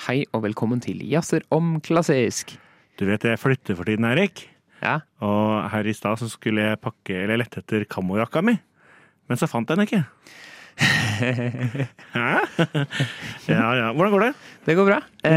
Hei og velkommen til Jazzer om klassisk. Du vet, jeg flytter for tiden, Erik. Ja. Og her i stad så skulle jeg pakke eller lette etter kammojakka mi. Men så fant jeg den ikke. Hæ? Ja. Hvordan går det? Det går bra.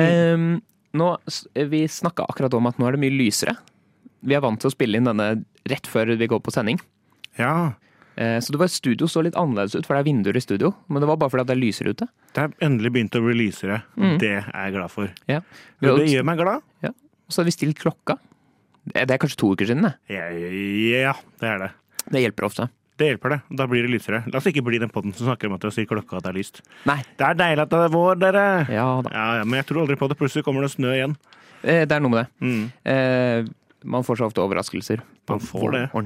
Vi snakket akkurat om at nå er det mye lysere. Vi er vant til å spille inn denne rett før vi går på sending. Ja. Så det var studio så litt annerledes ut, for det er vinduer i studio. Men det var bare fordi at det er lysere ute. Det er endelig begynt å bli lysere. Det er jeg glad for. Ja. Det gjør meg glad. Ja. Og så har vi stilt klokka. Det er kanskje 2 uker siden, det. Ja, det er det. Det hjelper ofte. Det hjelper det. Da blir det lysere. La oss ikke bli den podden som snakker om at det sier klokka at det er lyst. Nei. Det er deilig at det er vår, dere. Ja da. Ja, men jeg tror aldri på det. Plutselig kommer det snø igjen. Det er noe med det. Man får så ofte overraskelser. Man får det.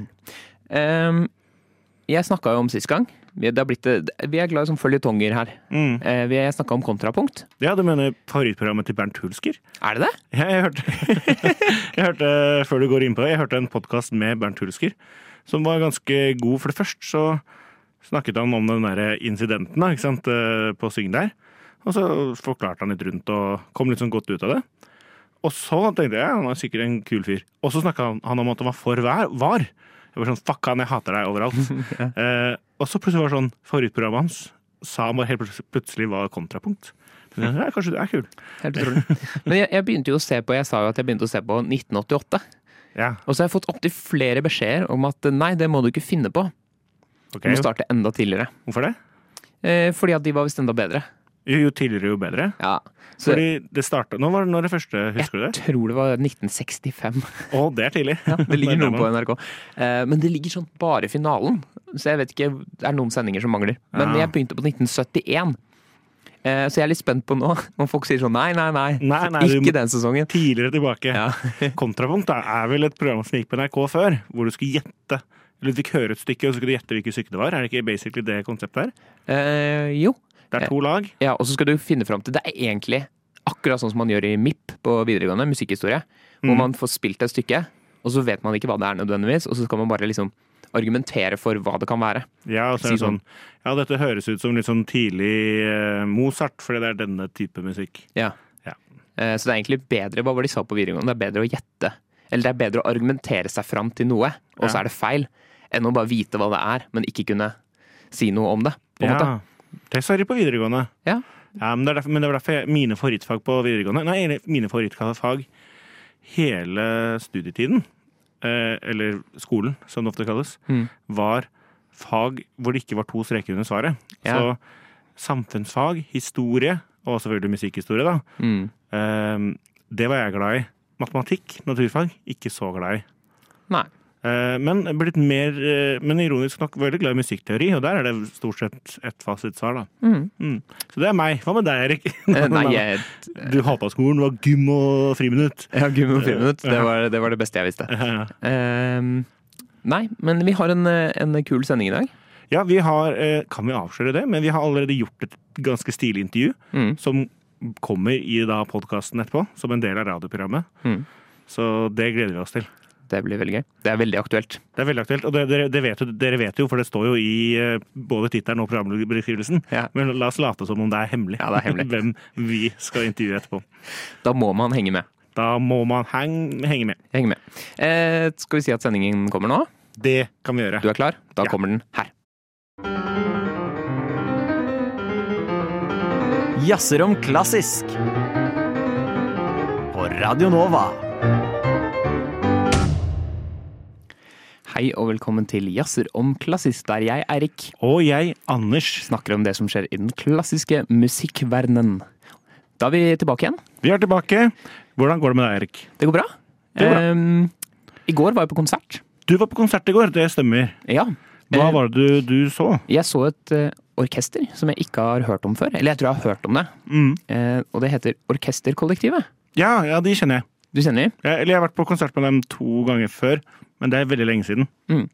Jeg snakket jo om sist gang. Vi er glad i som følgetonger her. Vi har snakket om kontrapunkt. Ja, du mener favorittprogrammet til Bernt Hulsker? Er det det? Ja, jeg hørte, før du går inn på det, jeg hørte en podcast med Bernt Hulsker, som var ganske god. For det først så snakket han om den der incidenten, da, ikke sant, på Syng der. Og så forklarte han litt rundt og kom litt sånn godt ut av det. Og så tenkte jeg, han er sikkert en kul fyr. Og så snakket han om at han var for var. Jeg var sånn, fuck han, jeg hater deg overalt. Og så plutselig var det sånn, favorittprogrammet hans sa han bare helt plutselig var kontrapunkt. Men ja, kanskje det er kul. Helt utrolig. Men jeg begynte jo å se på, jeg sa jo at jeg begynte å se på 1988. Ja. Og så har jeg fått opptil flere beskjeder om at nei, det må du ikke finne på. Ok. Du må starte enda tidligere. Hvorfor det? Fordi at de var visst enda bedre. Jo tidligere jo bedre. Ja. Så Fordi det startet, når det første, husker du det? jeg tror det var 1965. Å, det er tidlig. Ja, det ligger noe på NRK. Men det ligger sånn bare i finalen. Så jeg vet ikke, det er noen sendinger som mangler. Men jeg begynte på 1971. Så jeg er litt spent på nå, om folk sier sånn, nei, ikke den sesongen. Tidligere tilbake. Ja. Kontrapunkt da, er vel et program som gikk på NRK før, hvor du skulle gjette, eller du fikk høre et stykke, og så skulle du gjette hvilket stykke det var. Er det ikke basically det konseptet her? Jo. Det er 2 lag. Ja, og så skal du finne frem til, det er egentlig akkurat sånn som man gjør i MIP på videregående, musikkhistorie, hvor man får spilt et stykke, og så vet man ikke hva det er nødvendigvis, og så skal man bare liksom argumentere for hva det kan være. Ja, og så er det sånn, ja, dette høres ut som litt sånn tidlig Mozart, fordi det er denne type musikk. Ja. Så det er egentlig bedre, hva var det de sa på videregående, det er bedre å gjette, eller det er bedre å argumentere seg frem til noe, og så er det feil, enn å bare vite hva det er, men ikke kunne si noe om det, på en måte. Det sa de på videregående. Ja. Men det var derfor mine favorittfag på videregående, mine favorittfag hele studietiden, eller skolen, som det ofte kalles, var fag hvor det ikke var 2 streker under svaret. Ja. Så samfunnsfag, historie, og selvfølgelig musikkhistorie da, det var jeg glad i. Matematikk, naturfag, ikke så glad i. Nei. Men ironisk nok veldig glad i musikkteori, og der er det stort sett et fasitsvar da. Så det er meg. Hva med deg, Erik? Du hatet skolen, det var gym og friminutt. Ja, gym og friminutt, det var det beste jeg visste. Nei, men vi har en kul sending i dag. Ja, vi har, kan vi avsløre det, men vi har allerede gjort et ganske stilig intervju, som kommer i da podcasten etterpå, som en del av radioprogrammet. Så det gleder vi oss til. Det blir veldig gøy. Det er veldig aktuelt. Det er veldig aktuelt, og dere vet jo, for det står jo i både tittelen og programbeskrivelsen. Ja. Men la oss late som om det er hemmelig. Ja, det er hemmelig. Hvem vi skal intervjue etterpå. Da må man henge med. Da må man henge med. Henge med. Skal vi si at sendingen kommer nå? Det kan vi gjøre. Du er klar? Da kommer den her. Jazzer om klassisk på Radio Nova. Hei og velkommen til Jazzer om klassisk, der jeg, Eirik, og jeg, Anders, snakker om det som skjer i den klassiske musikkverdenen. Da er vi tilbake igjen. Vi er tilbake. Hvordan går det med deg, Eirik? Det går bra. I går var jeg på konsert. Du var på konsert i går, det stemmer. Ja. Hva var det du så? Jeg så et orkester som jeg ikke har hørt om før. Eller jeg tror jeg har hørt om det. Og det heter Orkesterkollektivet. Ja, de kjenner jeg. Du kjenner de? Eller jeg har vært på konsert med dem 2 ganger før, men det er veldig lenge siden.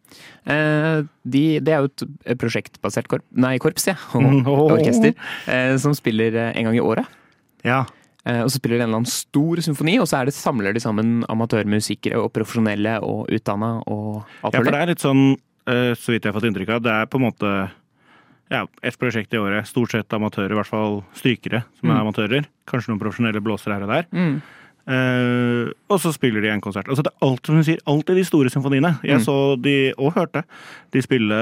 Det er jo et prosjektbasert korps, ja. Orkester, som spiller en gang i året. Ja. Og så spiller de en eller annen stor symfoni, og så samler de sammen amatørmusikere og profesjonelle og utdannet og alt mulig. Ja, for det er litt sånn, så vidt jeg har fått inntrykk av, det er på en måte et prosjekt i året. Stort sett amatører, i hvert fall strykere som er amatører. Kanskje noen profesjonelle blåsere her og der. Og så spiller de en konsert. Altså det er alt, som du sier, alltid de store symfoniene. Jeg så de, og hørte, de spille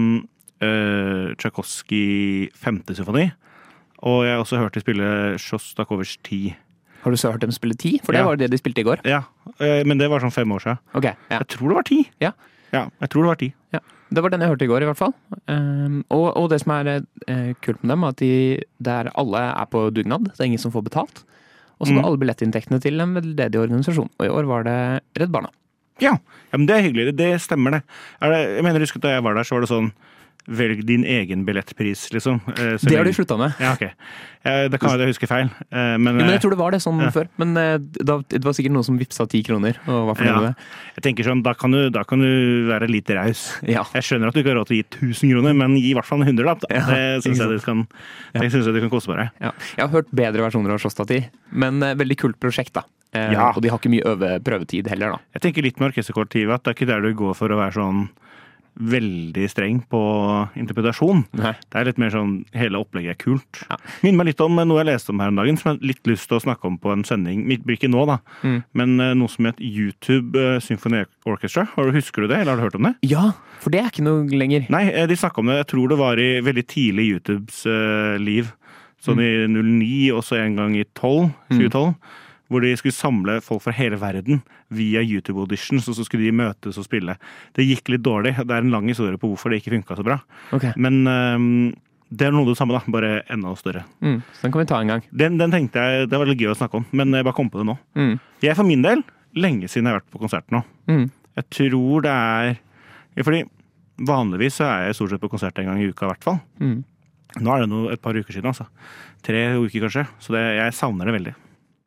Tchaikovsky 5. symfoni. Og jeg har også hørt de spille Sjostakovitsj 10. Har du så hørt dem spille 10? For det var det de spilte i går. Ja, men det var sånn 5 år siden. Okay, Jeg tror det var 10. Ja, jeg tror det var 10. Ja. Det var den jeg hørte i går i hvert fall. Og det som er kult med dem, er at der alle er på dugnad. Det er ingen som får betalt. Og så går alle billettinntektene til en veldedig organisasjon. Og i år var det Redd Barna. Ja, men det er hyggelig. Det stemmer det. Jeg mener, husk at da jeg var der, så var det sånn velg din egen billettpris, liksom. Det har de sluttet med. Ja, ok. Det kan jeg huske feil. Men jeg tror det var det sånn før. Men det var sikkert noen som vipsa 10 kroner. Og var fornøyd med det. Jeg tenker sånn, da kan du være litt raus. Ja. Jeg skjønner at du ikke har råd til å gi 1000 kroner, men gi i hvert fall en 100-lapp. Det synes jeg du kan koste på deg. Ja. Jeg har hørt bedre versjoner av Sjåstad 10, men veldig kult prosjekt, da. Og de har ikke mye prøvetid heller, da. Jeg tenker litt med orkesterkollektivet at det er ikke der du går for å være sånn veldig streng på interpretasjon. Nei. Det er litt mer sånn, hele opplegget er kult. Ja. Minner meg litt om noe jeg leste om her en dagen, som jeg har litt lyst til å snakke om på en sending. Blir ikke nå, da. Men noe som heter YouTube Symphony Orchestra. Husker du det, eller har du hørt om det? Ja, for det er ikke noe lenger. Nei, de snakket om det. Jeg tror det var i veldig tidlig YouTubes liv. Sånn i 09, og så en gang i 2012. Hvor de skulle samle folk fra hele verden via YouTube-auditions, og så skulle de møtes og spille. Det gikk litt dårlig. Det er en lang historie på hvorfor det ikke funket så bra. Okay. Men det er noe det samme da, bare enda større. Så den kan vi ta en gang. Den tenkte jeg, det var litt gøy å snakke om, men jeg bare kom på det nå. Jeg for min del, lenge siden jeg har vært på konsert nå. Jeg tror det er, fordi vanligvis så er jeg stort sett på konsert en gang i uka i hvert fall. Nå er det et par uker siden, altså. 3 uker kanskje, så jeg savner det veldig.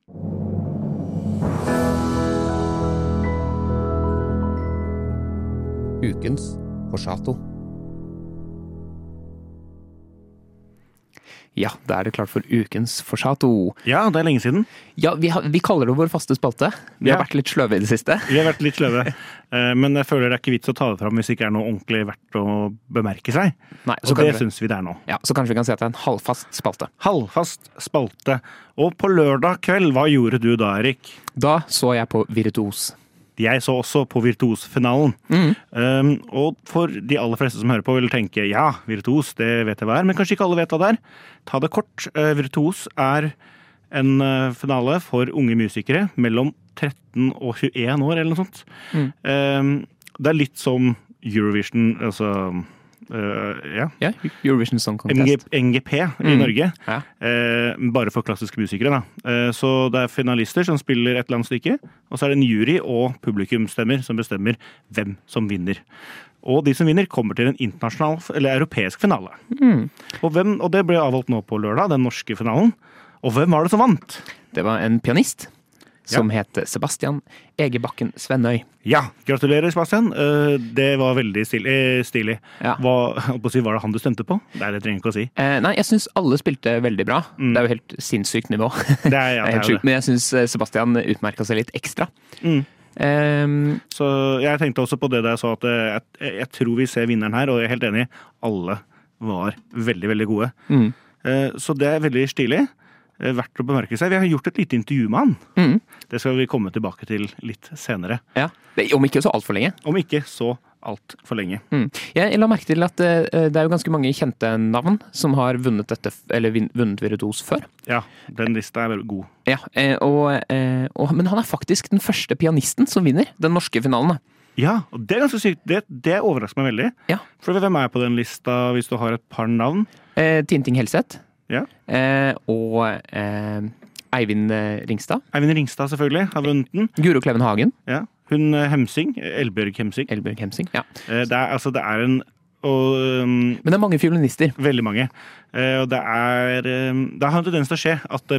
Ukens Forsato. Ja, da er det klart for ukens Forsato. Ja, det er lenge siden. Ja, vi kaller det vår faste spalte. Vi har vært litt sløve i det siste. Vi har vært litt sløve, men jeg føler det er ikke vits å ta det fram hvis det ikke er noe ordentlig verdt å bemerke seg. Nei, og det synes vi det er nå. Ja, så kanskje vi kan si at det er en halvfast spalte. Halvfast spalte. Og på lørdag kveld, hva gjorde du da, Erik? Da så jeg på Virtuos. Jeg så også på Virtuos-finalen. Og for de aller fleste som hører på vil tenke, ja, Virtuos, det vet jeg hva er, men kanskje ikke alle vet hva det er. Ta det kort. Virtuos er en finale for unge musikere mellom 13 og 21 år, eller noe sånt. Det er litt som Eurovision, altså... Eurovision Song Contest. NGP i Norge. Bare for klassiske musikere, da. Så det er finalister som spiller et eller annet stykke, og så er det en jury og publikumstemmer som bestemmer hvem som vinner. Og de som vinner kommer til en internasjonal, eller europeisk finale. Og det ble avholdt nå på lørdag, den norske finalen. Og hvem var det som vant? Det var en pianist som heter Sebastian Egebakken Svennøy. Ja, gratulerer Sebastian. Det var veldig stilig. Ja. Var det han du stemte på? Det trenger jeg ikke å si. Nei, jeg synes alle spilte veldig bra. Det er jo helt sinnssykt nivå. Det er helt sjukt, men jeg synes Sebastian utmerket seg litt ekstra. Så jeg tenkte også på det der jeg sa at jeg tror vi ser vinneren her, og jeg er helt enig. Alle var veldig, veldig gode. Så det er veldig stilig. Verdt å bemerke seg. Vi har gjort et lite intervju med han. Det skal vi komme tilbake til litt senere. Ja, om ikke så alt for lenge. Om ikke så alt for lenge. Jeg la merke til at det er jo ganske mange kjente navn som har vunnet dette, eller vunnet Virtuos før. Ja, den lista er veldig god. Ja, men han er faktisk den første pianisten som vinner den norske finalen. Ja, og det er ganske sykt. Det overrasker meg veldig. Ja. For hvem er på den lista hvis du har et par navn? Tinting Helseth. Ja. Og Eivind Ringstad. Eivind Ringstad selvfølgelig, har vunnet den. Guro Kleven Hagen. Ja. Hun Hemsing, Elbjørg Hemsing. Elbjørg Hemsing, ja. Det er en... Men det er mange fiolinister. Veldig mange. Og det har en tendens til å skje at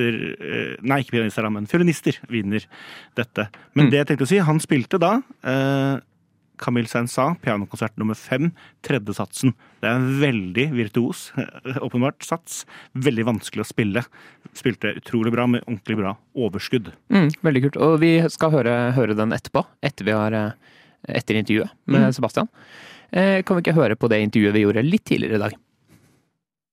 fiolinister vinner dette. Men det jeg tenkte å si, han spilte da... Camille Saint-Saëns, pianokonsert nummer 5, tredje satsen. Det er en veldig virtuos, åpenbart sats. Veldig vanskelig å spille. Spilte utrolig bra, med ordentlig bra overskudd. Veldig kult. Og vi skal høre den etterpå, etter intervjuet med Sebastian. Kan vi ikke høre på det intervjuet vi gjorde litt tidligere i dag?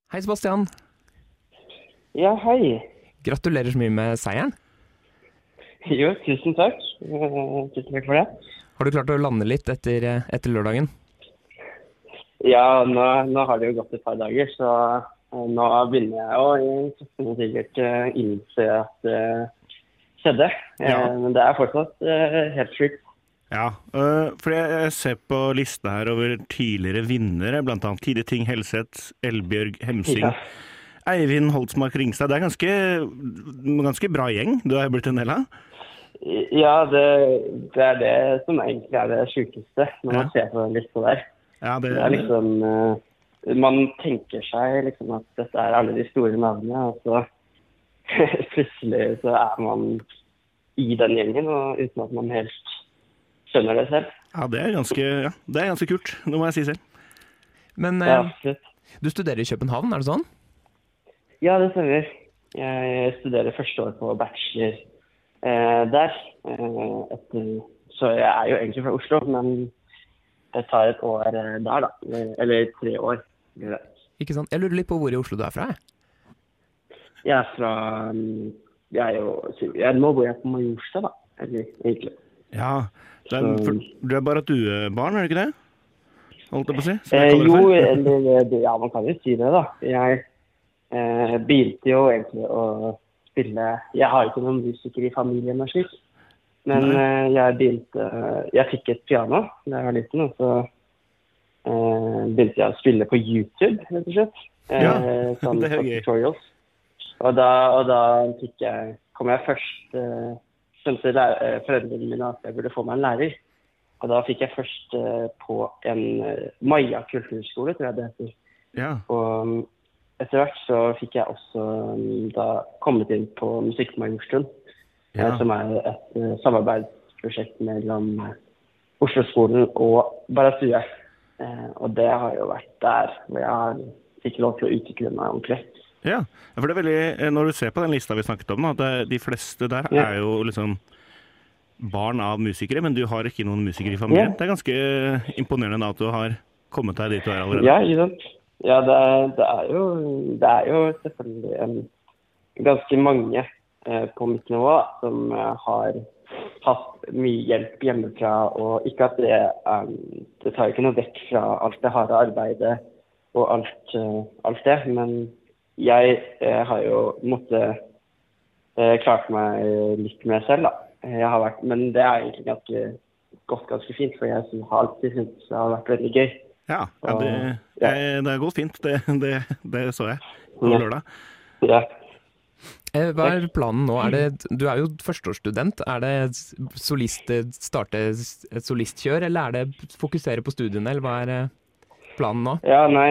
Hei, Sebastian. Ja, hei. Gratulerer så mye med seieren. Jo, tusen takk. Tusen takk for det. Har du klart å lande litt etter lørdagen? Ja, nå har det jo gått et par dager, så nå begynner jeg å sikkert innse at det skjedde. Men det er fortsatt helt sjukt. Ja, for jeg ser på listen her over tidligere vinnere, blant annet Kide Ting Helseth, Elbjørg Hemsing, Eivind Holtsmark Ringstad. Det er ganske bra gjeng du har blitt en del av. Ja, det er det som egentlig er det sjukeste når man ser på den lista der. Ja, det er liksom, man tenker seg liksom at dette er alle de store navnene, og så plutselig så er man i den gjengen, og uten at man helt skjønner det selv. Ja, det er ganske kult, det må jeg si selv. Men du studerer i København, er det sånn? Ja, det stemmer. Jeg studerer første år på bachelor der. Så jeg er jo egentlig fra Oslo, men jeg tar et år der da. Eller 3 år. Ikke sant? Jeg lurer litt på hvor i Oslo du er fra. Jeg er fra... Nå bor jeg på Majorstua da, egentlig. Ja, du er bare et duebarn, er det ikke det? Holdt jeg på å si? Ja, man kan jo si det da. Jeg begynte jo egentlig å spille... Jeg har ikke noen musiker i familien og slik. Men jeg fikk et piano da jeg var liten, og så begynte jeg å spille på YouTube, rett og slett. Sånn det er gøy. Tutorials. Og da kom jeg først... skjønte foreldrene mine at jeg burde få meg en lærer. Og da fikk jeg først på en Maja kulturskole, tror jeg det heter. Ja. Og etter hvert så fikk jeg også da kommet inn på Musikkmajorstuen, som er et samarbeidsprosjekt mellom Oslo-skolen og Barasue. Og det har jo vært der hvor jeg fikk lov til å utvikle meg ordentlig. Ja, for det er veldig, når du ser på den lista vi snakket om, at de fleste der er jo liksom barn av musikere, men du har ikke noen musikere i familien. Det er ganske imponerende da at du har kommet deg dit du er allerede. Ja, ikke sant? Ja, det er jo selvfølgelig ganske mange på mitt nivå som har hatt mye hjelp hjemmefra, og ikke at det tar ikke noe vekk fra alt det harde arbeidet og alt det, men jeg har jo klart meg litt med selv, da. Men det er egentlig ganske fint, for jeg har alltid syntes det har vært veldig gøy. Ja, det har gått fint. Det så jeg på lørdag. Ja. Hva er planen nå? Du er jo førsteårsstudent. Er det starte et solistkjør, eller er det fokusere på studiene, eller hva er planen nå? Ja, nei,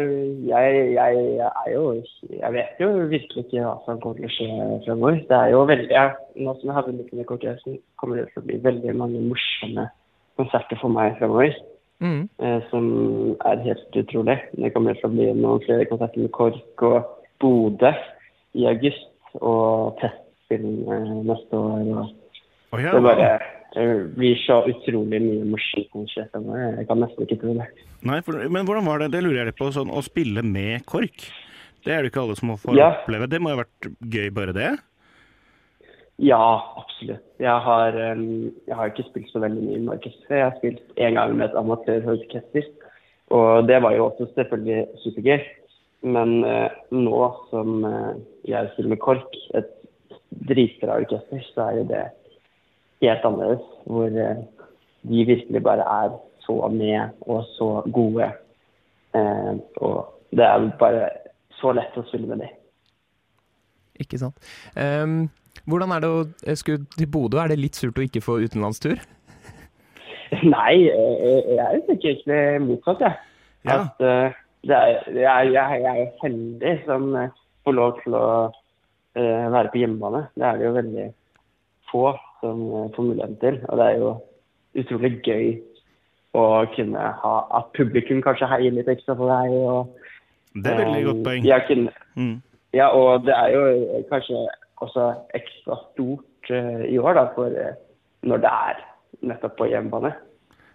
jeg vet jo virkelig ikke hva som kommer til å skje fremover. Det er jo veldig, nå som jeg har vunnet med konkurransen, kommer det til å bli veldig mange morsomme konserter for meg fremover, som er helt utrolig. Det kommer til å bli noen flere konserter med KORK og Bodø i august, og testspill neste år. Det blir så utrolig mye morsomt som skjer fremover. Jeg kan nesten ikke tro det. Nei, men hvordan var det? Det lurer jeg litt på, sånn, å spille med KORK. Det er det ikke alle som får oppleve. Det må ha vært gøy bare det? Ja, absolutt. Jeg har ikke spilt så veldig mye med orkester. Jeg har spilt en gang med et amatørorkester, og det var jo også selvfølgelig supergøy. Men nå som jeg spiller med KORK, et dritbra orkester, så er jo det helt annerledes, hvor de virkelig bare er så med og så gode, og det er bare så lett å spille med dem. Ikke sant. Hvordan er det å skulle til Bodø? Er det litt surt å ikke få utenlandstur? Nei, jeg tenker egentlig motsatt, jeg. Ja. At jeg er jo heldig som får lov til å være på hjemmebane. Det er det jo veldig få som får muligheten til, og det er jo utrolig gøy å kunne ha at publikum kanskje heier litt ekstra på deg. Det er veldig godt poeng. Ja, og det er jo kanskje også ekstra stort i år da, for når det er nettopp på hjemmebane.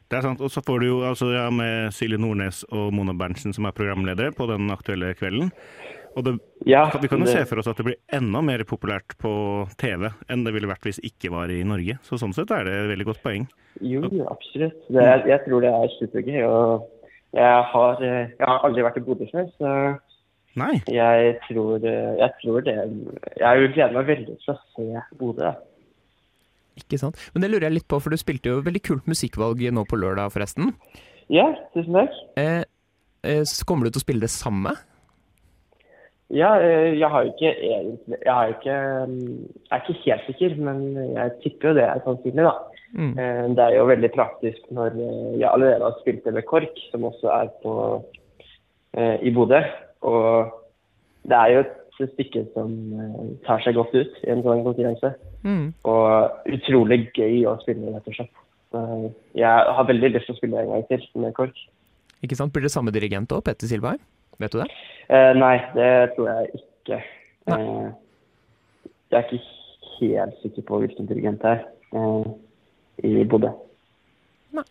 Det er sant, og så får du jo altså, med Silje Nordnes og Mona Berntsen som programledere på den aktuelle kvelden. Og vi kan jo se for oss at det blir enda mer populært på TV enn det ville vært hvis det ikke var i Norge. Så sånn sett er det et veldig godt poeng. Jo, absolutt. Jeg tror det er supergøy, og jeg har aldri vært i Bodø før, så Nei. Jeg tror det. Jeg gleder meg veldig til å se Bodø. Ikke sant? Men det lurer jeg litt på, for du spilte jo veldig kult musikkvalg nå på lørdag forresten. Ja, tusen takk. Kommer du til å spille det samme? Ja, jeg er ikke helt sikker, men jeg tipper jo det er sannsynlig da. Det er jo veldig praktisk når jeg allerede har spilt det med KORK, som også er i Bodø. Og det er jo et stykke som tar seg godt ut i en sånn konkurranse. Og utrolig gøy å spille, rett og slett. Jeg har veldig lyst til å spille en gang til med KORK. Ikke sant? Blir det samme dirigent også, Petter Silberg? Vet du det? Nei, det tror jeg ikke. Jeg er ikke helt sikker på hvilken dirigent det er i Bodø. Nei.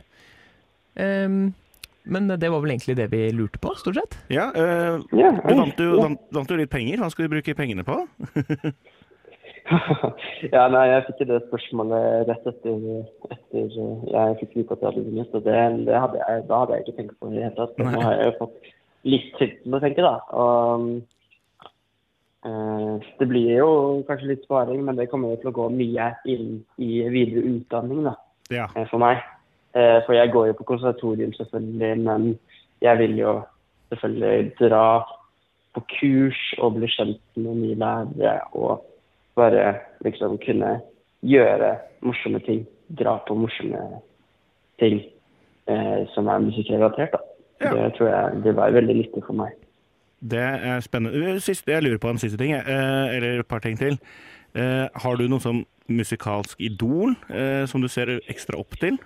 Men det var vel egentlig det vi lurte på, stort sett? Ja, du vant jo litt penger. Hva skal du bruke pengene på? Jeg fikk det spørsmålet rett etter jeg fikk vite at jeg hadde vunnet, og da hadde jeg ikke tenkt på det i hele tatt. Nå har jeg jo fått litt tid til å tenke da, og det blir jo kanskje litt sparing, men det kommer jo til å gå mye inn i videre utdanning da, for meg. For jeg går jo på konservatorium selvfølgelig, men jeg vil jo selvfølgelig dra på kurs og bli kjent med nye lærere og bare liksom kunne gjøre morsomme ting, dra på morsomme ting som er musikkrelatert da. Det tror jeg det var veldig nyttig for meg. Det er spennende. Jeg lurer på en siste ting, eller et par ting til. Har du noe som musikalsk idol som du ser ekstra opp til?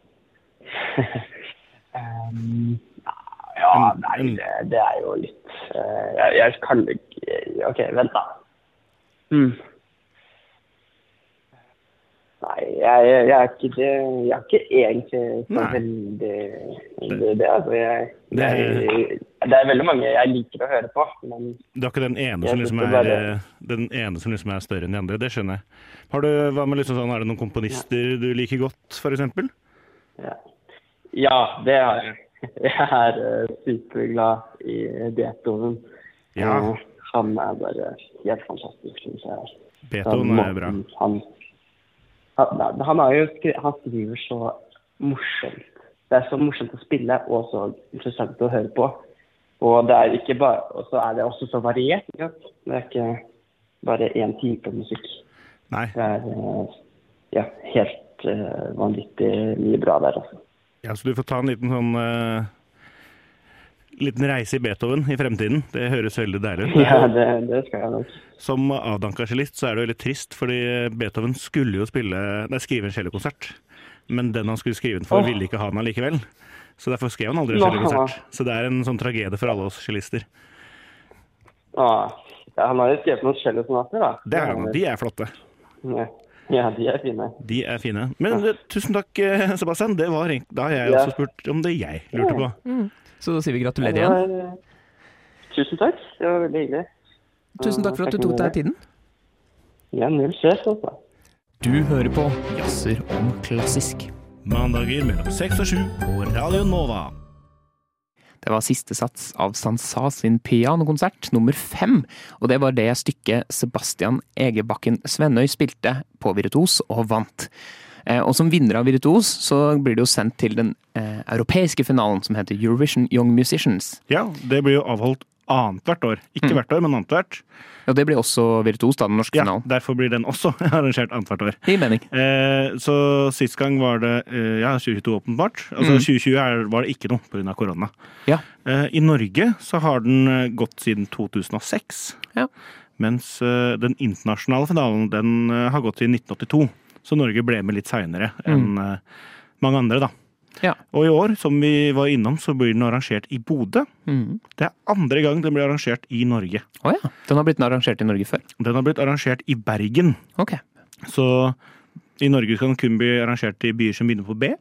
Det er jo litt jeg kan ikke. Ok, vent da. Nei, jeg er ikke det. Jeg er ikke egentlig så veldig det. Altså, det er veldig mange jeg liker å høre på, men det er ikke den ene som liksom er større enn de andre, det skjønner jeg. Hva med liksom sånn, er det noen komponister du liker godt, for eksempel? Ja, det er jeg. Jeg er superglad i Beethoven. Ja. Han er bare helt fantastisk, synes jeg. Beethoven er bra. Han skriver så morsomt. Det er så morsomt å spille, og så interessant å høre på. Og det er ikke bare, og så er det også så variert. Ikke? Det er ikke bare en type musikk. Nei. Det er helt vanvittig mye bra der, altså. Ja, så du får ta en liten reise i Beethoven i fremtiden. Det høres veldig deilig ut. Ja, det skal jeg nok. Som avdanka cellist så er det jo litt trist, fordi Beethoven skulle jo skrive en cellokonsert. Men den han skulle skrive den for, ville ikke ha den allikevel. Så derfor skrev han aldri en cellokonsert. Så det er en sånn tragedie for alle oss cellister. Han har jo skrevet noen cellosonater, da. Det er han, de er flotte. Ja, de er fine. De er fine. Men tusen takk, Sebastian. Det var da har jeg også spurt om det jeg lurte på. Så da sier vi gratulerer igjen. Tusen takk. Det var veldig hyggelig. Tusen takk for at du tok deg tiden. Ja, null stress, altså. Du hører på Jazzer om klassisk. Mandager mellom 6 og 7 på Radio Nova. Det var siste sats av Sansa sin pianokonsert nummer 5, og det var det stykket Sebastian Egebakken Svennøy spilte på Virtuos og vant. Og som vinner av Virtuos så blir det jo sendt til den europeiske finalen som heter Eurovision Young Musicians. Ja, det blir jo avholdt annethvert år. Ikke hvert år, men annethvert. Ja, det blir også Virtuos da, den norske finalen. Ja, derfor blir den også arrangert annethvert år. I mening. Så sist gang var det 2022 åpenbart. Altså 2020 var det ikke noe på grunn av korona. Ja. I Norge så har den gått siden 2006. Ja. Mens den internasjonale finalen, den har gått siden 1982. Så Norge ble med litt senere enn mange andre da. Ja. Og i år, som vi var innom, så blir den arrangert i Bodø. Det er andre gang den blir arrangert i Norge. Åja, den har blitt arrangert i Norge før? Den har blitt arrangert i Bergen. Ok. Så i Norge kan den kun bli arrangert i byer som begynner på B.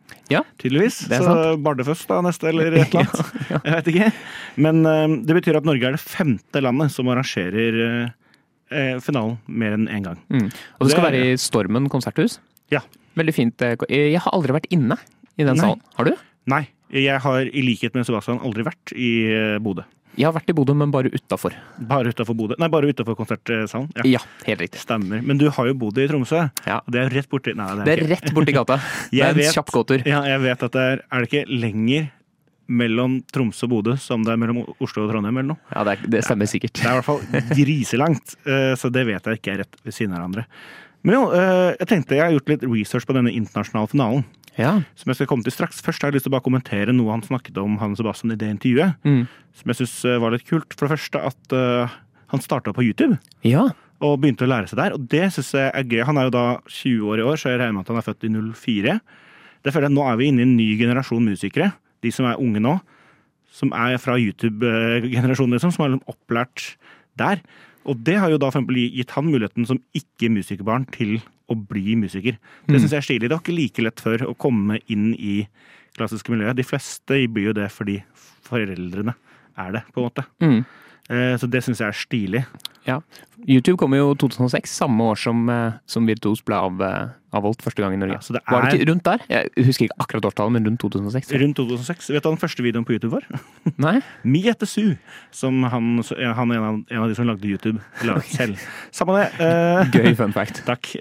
Ja, tydeligvis. det er så sant. Bardufoss da, neste, eller et eller annet. Jeg vet ikke. Men det betyr at Norge er det 5. landet som arrangerer finalen mer enn en gang. Og det skal være i Stormen konserthus. Ja. Veldig fint. Jeg har aldri vært inne i den salen. Har du? Nei, jeg har i likhet med Sebastian aldri vært i Bodø. Jeg har vært i Bodø, men bare utenfor. Bare utenfor Bodø? Nei, bare utenfor konsertsalen. Ja, helt riktig. Stemmer. Men du har jo bodd i Tromsø. Ja. Og det er rett borti... Nei, det er rett borti gata. Det er en kjapp gåtur. Ja, jeg vet at er det ikke lenger mellom Tromsø og Bodø som det er mellom Oslo og Trondheim eller noe? Ja, det stemmer sikkert. Det er i hvert fall griselangt, så det vet jeg ikke er rett ved siden av hverandre. Men jo, jeg har gjort litt research på denne internasjonale finalen. Ja. Som jeg skal komme til straks. Først har jeg lyst til å bare kommentere noe han snakket om, han Sebastian, i det intervjuet. Som jeg synes var litt kult. For det første at han startet på YouTube. Ja. Og begynte å lære seg der. Og det synes jeg er gøy. Han er jo da 20 år i år, så jeg regner med at han er født i 04. Det føler jeg nå er vi inne i en ny generasjon musikere. De som er unge nå. Som er fra YouTube-generasjonen, liksom. Som er opplært der. Og det har jo da for eksempel gitt han muligheten som ikke-musikerbarn til å bli musiker. Det synes jeg er stilig. Det var ikke like lett før å komme inn i klassiske miljøer. De fleste blir jo det fordi foreldrene er det, på en måte. Så det synes jeg er stilig. Ja. YouTube kom jo 2006, samme år som Virtuos ble avholdt første gang i Norge. Ja, så det var det ikke rundt der? Jeg husker ikke akkurat årstallet, men rundt 2006. Rundt 2006. Vet du hva den første videoen på YouTube var? Nei? Me at the Zoo, som han er en av de som lagde YouTube selv. Samme det. Gøy fun fact. Takk.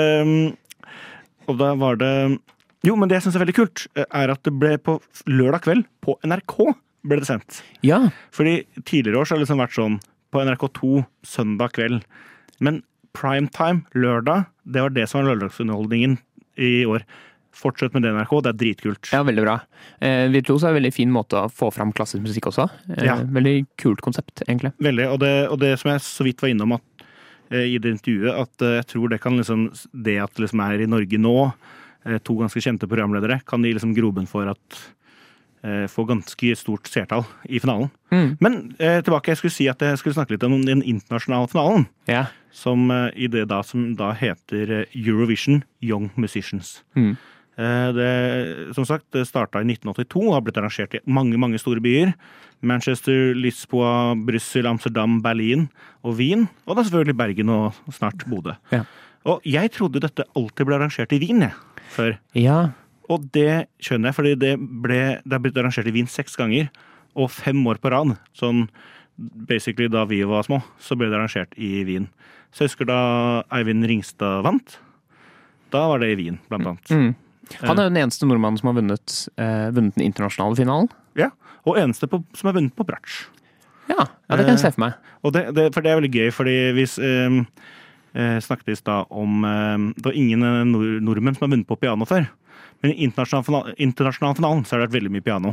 Og da var det... Jo, men det jeg synes er veldig kult, er at det ble på lørdag kveld på NRK ble det sendt. Ja. Fordi tidligere år så har det liksom vært sånn på NRK2 søndag kveld. Men primetime lørdag, det var det som var lørdagsunderholdningen i år. Fortsett med det NRK, det er dritkult. Ja, veldig bra. Virtuos er en veldig fin måte å få fram klassisk musikk også. Ja. Veldig kult konsept, egentlig. Veldig, og det som jeg så vidt var innom i det intervjuet, at jeg tror det kan liksom, det at det liksom er i Norge nå, 2 ganske kjente programledere, kan de liksom grobunn for at få ganske stort seertall i finalen. Men tilbake, jeg skulle si at jeg skulle snakke litt om den internasjonale finalen. Ja. Som da heter Eurovision Young Musicians. Som sagt, det startet i 1982 og har blitt arrangert i mange, mange store byer. Manchester, Lisboa, Brussel, Amsterdam, Berlin og Wien. Og da selvfølgelig Bergen og snart Bodø. Ja. Og jeg trodde dette alltid ble arrangert i Wien, før. Ja. Og det skjønner jeg, fordi det har blitt arrangert i Wien 6 ganger, og 5 år på rad. Sånn, basically da vi var små, så ble det arrangert i Wien. Så jeg husker da Eivind Ringstad vant. Da var det i Wien, blant annet. Han er jo den eneste nordmannen som har vunnet den internasjonale finalen. Ja, og eneste som har vunnet på Bratsch. Ja, det kan jeg se for meg. Og for det er veldig gøy, fordi hvis... snakket i stad om det var ingen nordmenn som har vunnet på piano før. Men i internasjonal finalen så har det vært veldig mye piano.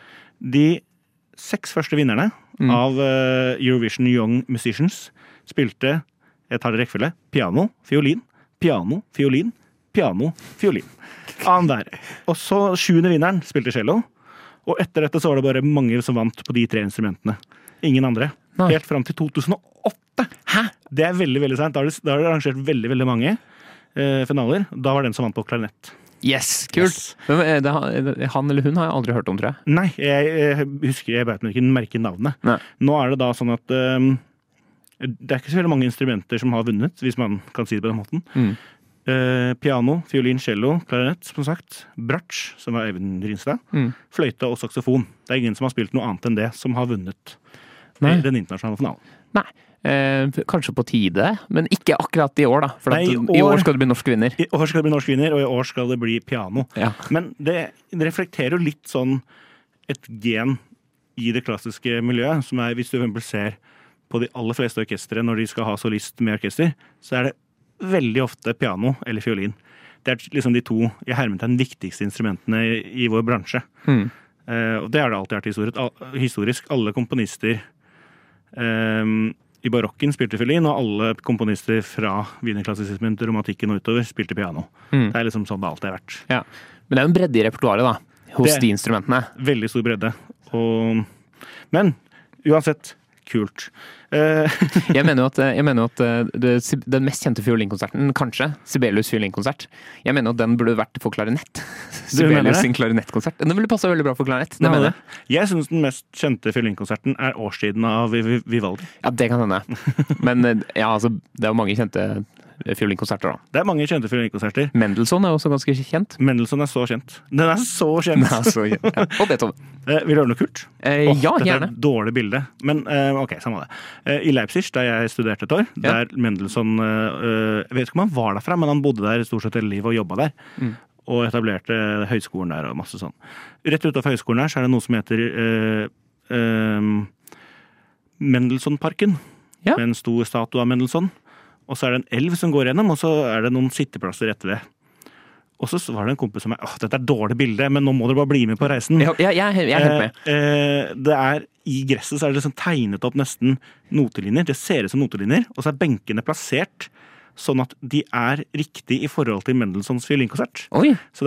De 6 første vinnerne av Eurovision Young Musicians spilte, jeg tar det rekkefølge, piano, fiolin, piano, fiolin, piano, fiolin. Annen der. Og så 7. vinneren spilte cello. Og etter dette så var det bare mange som vant på de 3 instrumentene. Ingen andre. Helt fram til 2008. Hæ? Det er veldig, veldig sent. Da har det arrangert veldig, veldig mange finaler. Da var den som vant på klarinett. Yes, kult! Yes. Han eller hun har jeg aldri hørt om, tror jeg. Nei, jeg husker, jeg vet ikke merke navnet. Nei. Nå er det da sånn at det er ikke så veldig mange instrumenter som har vunnet, hvis man kan si det på den måten. Piano, fiolin, cello, klarinett, som sagt. Bratsch, som var Eivind Ringstad. Fløyte og saksofon. Det er ingen som har spilt noe annet enn det som har vunnet den internasjonale finalen. Nei. Kanskje på tide, men ikke akkurat i år da. For i år skal det bli norsk vinner. I år skal det bli norsk vinner, og i år skal det bli piano. Ja. Men det reflekterer jo litt sånn et gen i det klassiske miljøet, som er, hvis du for eksempel ser på de aller fleste orkestre når de skal ha solist med orkester, så er det veldig ofte piano eller fiolin. Det er liksom de 2 i hermetegn viktigste instrumentene i vår bransje. Og det har det alltid vært historisk. Alle komponister i barokken spilte fiolin, og alle komponister fra wienerklassisismen til romantikken og utover spilte piano. Det er liksom sånn det alltid har vært. Ja. Men det er jo en bredde i repertoaret da, hos de instrumentene. Veldig stor bredde. Men uansett, kult. Jeg mener jo at den mest kjente fiolinkonserten, kanskje, Sibelius fiolinkonsert, jeg mener at den burde vært for klarinett. Sibelius sin klarinettkonsert. Den ville passet veldig bra for klarinett, det mener jeg. Jeg synes den mest kjente fiolinkonserten er Årstiden av Vivaldi. Ja, det kan hende. Men ja, altså, det er jo mange kjente fiolinkonserter da. Det er mange kjente fiolinkonserter. Mendelssohn er også ganske kjent. Mendelssohn er så kjent. Den er så kjent! Ja. Og Beethoven. Vil du høre noe kult? Ja, gjerne. Dette er et dårlig bilde, men ok, samme det. I Leipzig, der jeg studerte et år, der Mendelssohn, jeg vet ikke om han var derfra, men han bodde der stort sett hele livet og jobbet der. Og etablerte høyskolen der og masse sånn. Rett utenfor høyskolen der så er det noe som heter Mendelssohnparken. Ja. Med en stor statue av Mendelssohn. Og så er det en elv som går gjennom, og så er det noen sitteplasser rett ved. Og så var det en kompis som dette er et dårlig bilde, men nå må dere bare bli med på reisen. Ja, jeg er helt med. Det er, i gresset så er det liksom tegnet opp nesten notelinjer. Det ser ut som notelinjer, og så er benkene plassert sånn at de er riktig i forhold til Mendelssohns fiolinkonsert. Oi! Så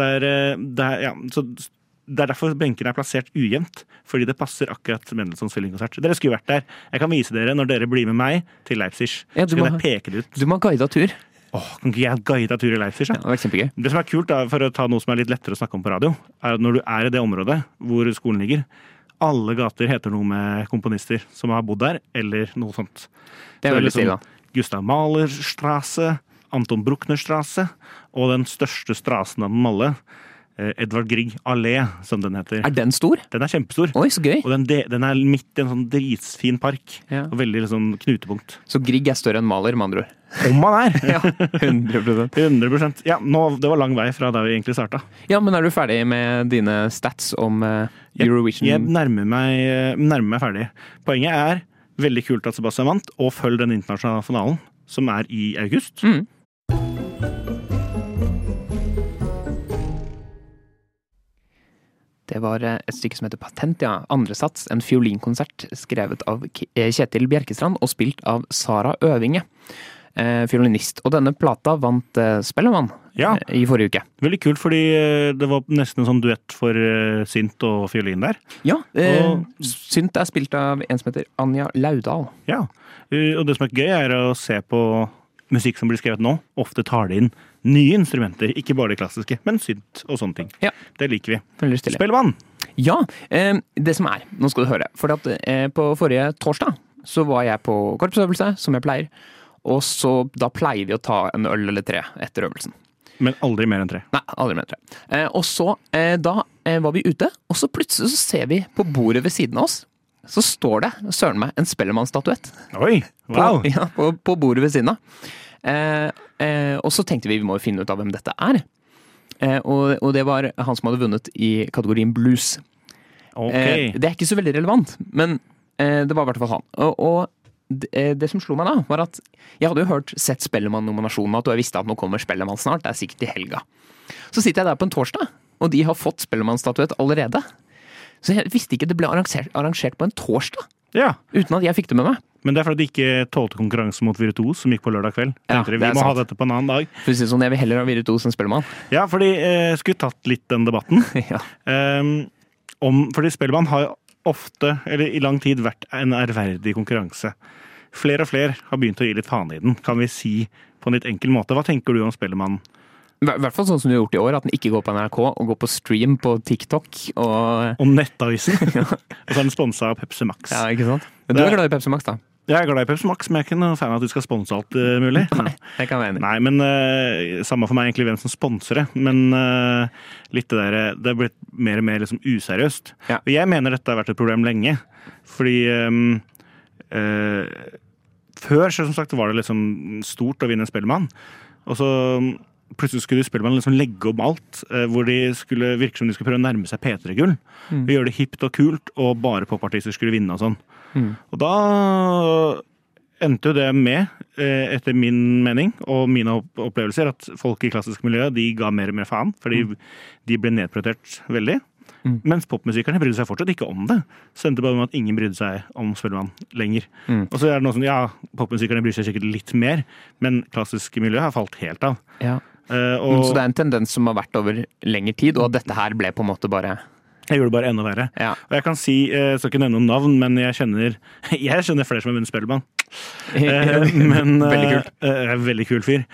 det er derfor benkene er plassert ujevnt, fordi det passer akkurat Mendelssohns fiolinkonsert. Dere skulle vært der. Jeg kan vise dere når dere blir med meg til Leipzig. Ja, så kan jeg peke det ut. Du må ha guidet tur. Kan ikke jeg guide tur i Leipzig? Ja, det var kjempegøy. Det som er kult, da, for å ta noe som er litt lettere å snakke om på radio, er at når du er i det området hvor skolen ligger, alle gater heter noe med komponister som har bodd der, eller noe sånt. Det er veldig stilig, da. Gustav Mahlerstrasse, Anton Brucknerstrasse, og den største strassen av dem alle, Edvard Grieg Allé, som den heter. Er den stor? Den er kjempestor. Oi, så gøy. Og den er midt i en sånn dritsfin park. Ja. Og veldig liksom knutepunkt. Så Grieg er større enn Mahler, med andre ord? Om han er! Ja, 100%. 100%. Ja, det var lang vei fra da vi egentlig startet. Ja, men er du ferdig med dine stats om Eurovision? Jeg nærmer meg ferdig. Poenget er veldig kult at Sebastian vant, og følg den internasjonale finalen, som er i august. Det var et stykke som heter Patent, ja. Andre sats, en fiolinkonsert skrevet av Kjetil Bjerkestrand og spilt av Sara Øvinge, fiolinist. Og denne plata vant Spellemann i forrige uke. Veldig kult, fordi det var nesten en sånn duett for synt og fiolin der. Ja, synt er spilt av en som heter Anja Laudal. Ja, og det som er gøy er å se på musikk som blir skrevet nå. Ofte tar det inn nye instrumenter, ikke bare de klassiske, men synt og sånne ting. Ja. Det liker vi. Veldig stille. Spellemann! Ja, det som er, nå skal du høre, for at på forrige torsdag så var jeg på korpsøvelse, som jeg pleier, og så da pleier vi å ta en øl eller 3 etter øvelsen. Men aldri mer enn 3? Nei, aldri mer enn 3. Og så, da var vi ute, og så plutselig så ser vi på bordet ved siden av oss, så står det, søren meg, en Spellemann-statuett. Oi, wow! På bordet ved siden av. Og så tenkte vi må finne ut av hvem dette er. Og det var han som hadde vunnet i kategorien blues. Okay. Det er ikke så veldig relevant, men det var i hvert fall han. Og det som slo meg da, var at jeg hadde jo sett Spellemann-nominasjonen, at jeg visste at nå kommer Spellemann snart, det er sikkert i helga. Så sitter jeg der på en torsdag, og de har fått Spellemann-statuett allerede. Så jeg visste ikke det ble arrangert på en torsdag, uten at jeg fikk det med meg. Men det er fordi de ikke tålte konkurranse mot Virtuos, som gikk på lørdag kveld. Vi må ha dette på en annen dag. For å si sånn, jeg vil heller ha Virtuos enn Spellemann. Ja, fordi jeg skulle tatt litt den debatten. Fordi Spellemann har ofte, eller i lang tid, vært en ærverdig konkurranse. Flere og flere har begynt å gi litt faen i den, kan vi si på en litt enkel måte. Hva tenker du om Spellemann? I hvert fall sånn som du har gjort i år, at den ikke går på NRK og går på stream på TikTok. Og Nettavisen. Og så er den sponset av Pepsi Max. Ja, ikke sant? Men du er glad i Pepsi Max, da? Jeg er glad i Pepsi Max, men jeg er ikke noen fan av at de skal sponse alt mulig. Nei, det kan være enig. Nei, men samme for meg egentlig hvem som sponser det. Men litt det har blitt mer og mer liksom useriøst. Ja. Og jeg mener dette har vært et problem lenge. Fordi før, som sagt, var det liksom stort å vinne en Spellemann. Og så plutselig skulle Spellemann liksom legge om alt, hvor de skulle virke som de skulle prøve å nærme seg P3-gull. Og gjøre det hipt og kult, og bare popartister skulle vinne og sånn. Og da endte jo det med, etter min mening og mine opplevelser, at folk i klassisk miljø, de ga mer og mer faen, fordi de ble nedprioritert veldig. Mens popmusikerne brydde seg fortsatt ikke om det. Så endte det bare med at ingen brydde seg om Spellemann lenger. Og så er det noe sånn, ja, popmusikerne bryr seg sikkert litt mer, men klassisk miljø har falt helt av. Ja. Så det er en tendens som har vært over lengre tid, og dette her ble på en måte bare... Jeg gjorde det bare enda verre. Ja. Og jeg kan si, jeg skal ikke nevne noen navn, men jeg kjenner flere som har vunnet Spellemann. Men, veldig kult. Veldig kul fyr.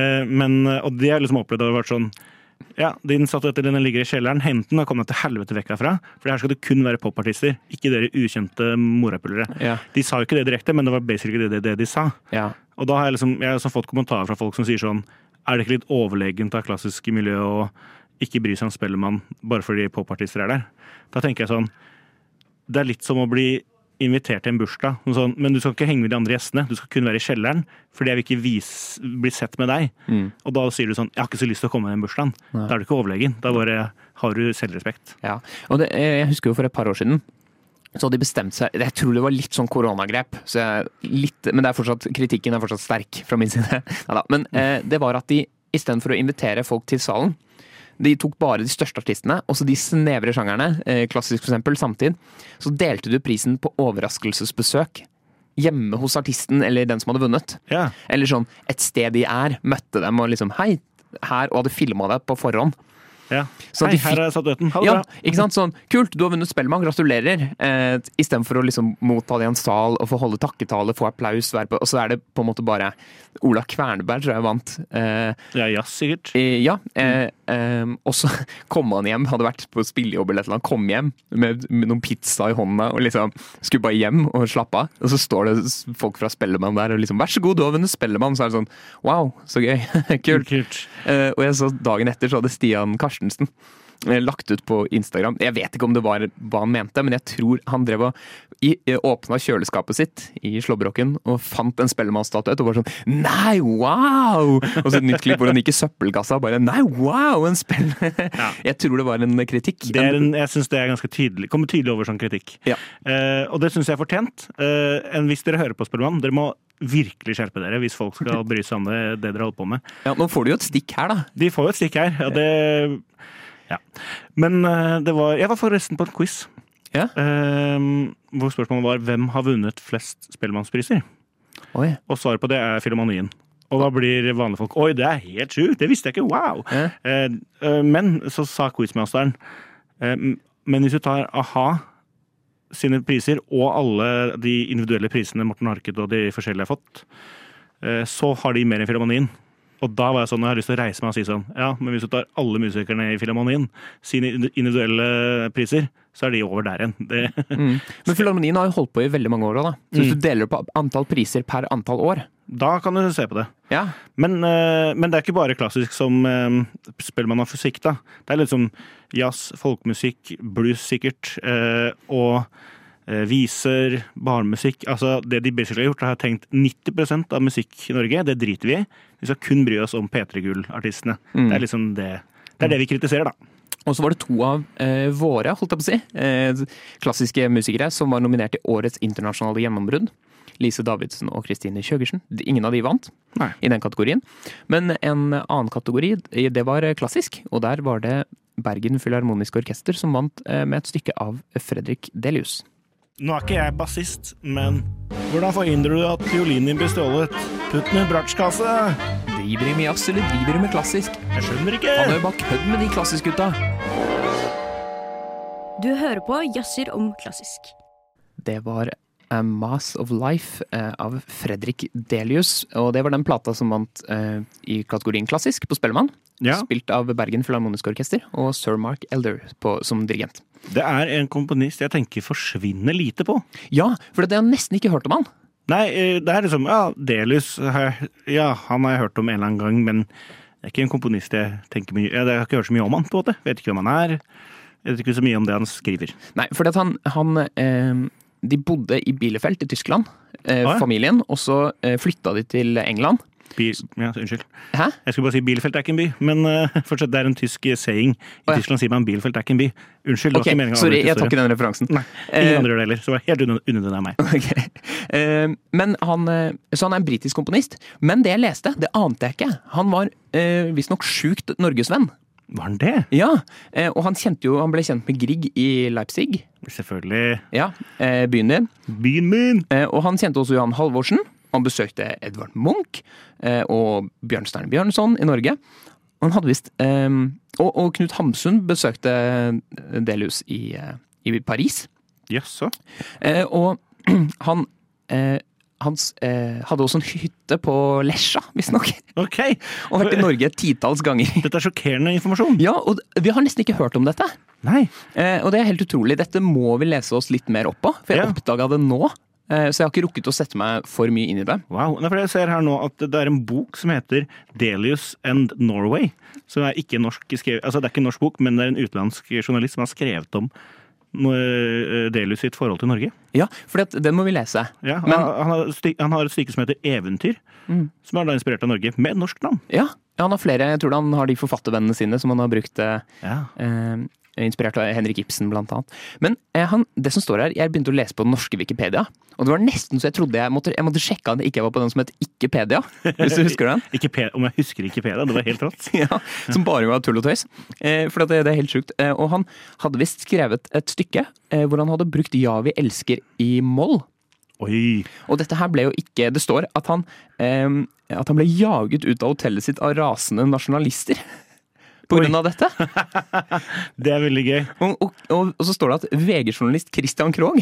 Og det har liksom opplevd å ha vært sånn, ja, din statuetter den ligger i kjelleren, hent den og kom deg til helvete vekk herfra, for her skal det kun være popartister, ikke dere ukjente morapullere. Ja. De sa jo ikke det direkte, men det var basically det de sa. Ja. Og da har jeg har fått kommentarer fra folk som sier sånn, er det ikke litt overlegent av klassiske miljø å ikke bry seg om Spellemann bare fordi popartister er der? Da tenker jeg sånn, det er litt som å bli invitert til en bursdag, sånn, men du skal ikke henge med de andre gjestene, du skal kun være i kjelleren, fordi jeg vil ikke bli sett med deg. Og da sier du sånn, jeg har ikke så lyst til å komme i den bursdagen. Da er du ikke overlegen, da bare har du selvrespekt. Ja, og jeg husker jo for et par år siden, så hadde de bestemt seg, jeg tror det var litt sånn koronagrep, men kritikken er fortsatt sterk fra min side. Neida, men det var at de, i stedet for å invitere folk til salen, de tok bare de største artistene, også de snevre sjangerne, klassisk for eksempel, samtid, så delte du prisen på overraskelsesbesøk hjemme hos artisten eller den som hadde vunnet. Ja. Eller sånn, et sted de møtte dem og liksom, hei, her, og hadde filmet det på forhånd. Ja. Sånn hei, her er statuetten. Ha det bra. Ikke sant? Sånn, kult, du har vunnet Spellemann, gratulerer. I stedet for å liksom motta det i en sal og få holde takketale, få applaus, og så er det på en måte bare Ola Kvernberg, tror jeg vant. Ja, sikkert. Ja, og så kom han hjem, hadde vært på spillejobb eller et eller annet, kom hjem med noen pizza i hånda og liksom skulle bare hjem og slappe av. Og så står det folk fra Spellemann der og liksom, vær så god, du har vunnet Spellemann. Så er det sånn, wow, så gøy, kult. Og jeg så dagen etter så hadde Stian Karstensen lagt ut på Instagram. Jeg vet ikke om det var hva han mente, men jeg tror han drev og åpna kjøleskapet sitt i Slåbroken og fant en Spellemann-statuett og bare sånn, nei, wow! Og så et nytt klipp hvor han gikk i søppelkassa og bare, nei, wow, en Spellemann! Ja. Jeg tror det var en kritikk. Jeg synes det er ganske tydelig, kommer tydelig over som kritikk. Ja. Og det synes jeg er fortjent. Hvis dere hører på Spellemann, dere må virkelig skjerpe dere hvis folk skal bry seg om det dere holder på med. Ja, nå får du jo et stikk her da. De får jo et stikk her, ja. Men jeg var forresten på en quiz. Ja. Hvor spørsmålet var, hvem har vunnet flest Spellemannspriser? Oi. Og svaret på det er Filharmonien. Og da blir vanlige folk, oi, det er helt sjukt, det visste jeg ikke, wow! Men så sa quizmasteren, men hvis du tar AHA sine priser, og alle de individuelle prisene Morten Harket og de forskjellige har fått, så har de mer enn Filharmonien. Og da var jeg sånn, jeg har lyst til å reise meg og si sånn, ja, men hvis du tar alle musikerne i Filharmonien sine individuelle priser, så er de over der igjen. Men Filharmonien har jo holdt på i veldig mange år da. Så hvis du deler på antall priser per antall år, da kan du se på det. Ja. Men det er ikke bare klassisk som Spellemann av fysikk da. Det er litt som jazz, folkmusikk, blues sikkert, og viser, barnemusikk. Altså det de basically har gjort, har tenkt 90% av musikk i Norge, det driter vi i. Vi skal kun bry oss om P3-gull-artistene. Det er liksom det er det vi kritiserer da. Og så var det 2 av våre, holdt jeg på å si, klassiske musikere som var nominert til Årets internasjonale gjennombrudd. Lise Davidsen og Kristine Kjøgersen. Ingen av de vant i den kategorien. Men en annen kategori, det var klassisk, og der var det Bergen Filharmoniske Orkester som vant med et stykke av Fredrik Delius. Nå er ikke jeg bassist, men hvordan forhindrer du at fiolinen din blir stjålet? Putt den i en bratsjkasse! Driver de med jazz, eller driver de med klassisk? Jeg skjønner ikke! Han er jo bare kødd med de klassisk-gutta. Du hører på Jazzer om klassisk. Det var A Mass of Life av Fredrik Delius, og det var den plata som vant i kategorien klassisk på Spellemann. Ja. Spilt av Bergen Filharmoniske Orkester og Sir Mark Elder som dirigent. Det er en komponist jeg tenker forsvinner lite på. Ja, for det har jeg nesten ikke hørt om han. Nei, det er liksom, Delius, ja, han har jeg hørt om en eller annen gang, men det er ikke en komponist jeg tenker mye, jeg har ikke hørt så mye om han på en måte. Vet ikke hvem han er, jeg vet ikke så mye om det han skriver. Nei, for de bodde i Bielefeld i Tyskland, familien, og så flytta de til England. Ja, unnskyld. Hæ? Jeg skulle bare si Bielefeld er ikke en by, men fortsatt det er en tysk saying. I Tyskland sier man Bielefeld er ikke en by. Unnskyld, det var ikke meningen. Sorry, jeg tar ikke den referansen. Nei, ingen andre gjør det heller, så det var helt unødvendig av meg. Okay. Men han er en britisk komponist, men det jeg leste, det ante jeg ikke. Han var visstnok sjukt Norgesvenn. Var han det? Ja, og han ble kjent med Grieg i Leipzig. Selvfølgelig. Ja, byen din. Byen min! Og han kjente også Johan Halvorsen. Han besøkte Edvard Munch og Bjørnstein Bjørnson i Norge. Han hadde visst og Knut Hamsun besøkte Delius i Paris. Jaså. Og han hadde også en hytte på Lesja, visstnok. Ok. Og vært i Norge 10-talls ganger. Dette sjokkerende informasjon. Ja, og vi har nesten ikke hørt om dette. Nei. Og det helt utrolig. Dette må vi lese oss litt mer opp på, for jeg oppdaget det nå. Så jeg har ikke rukket å sette meg for mye inn i det. Wow, for jeg ser her nå at det en bok som heter Delius and Norway, som ikke norsk skrevet, altså det ikke en norsk bok, men det en utenlandsk journalist som har skrevet om Delius sitt forhold til Norge. Ja, for den må vi lese. Ja, han har et stykke som heter Eventyr, som da inspirert av Norge, med norsk navn. Ja, han har flere. Jeg tror han har de forfattervennene sine som han har brukt inspirert av Henrik Ibsen, blant annet. Men det som står her, jeg begynte å lese på den norske Wikipedia, og det var nesten så jeg trodde jeg måtte sjekke at det ikke var på den som het Ikkepedia, hvis du husker den. Om jeg husker Ikkepedia, det var helt rått. Ja, som bare var tull og tøys. For det helt sjukt. Og han hadde vist skrevet et stykke hvor han hadde brukt Ja, vi elsker i moll. Oi. Og dette her ble jo ikke, det står at han ble jaget ut av hotellet sitt av rasende nasjonalister. På grunn av dette. Det veldig gøy. Og så står det at VG-journalist Christian Krogh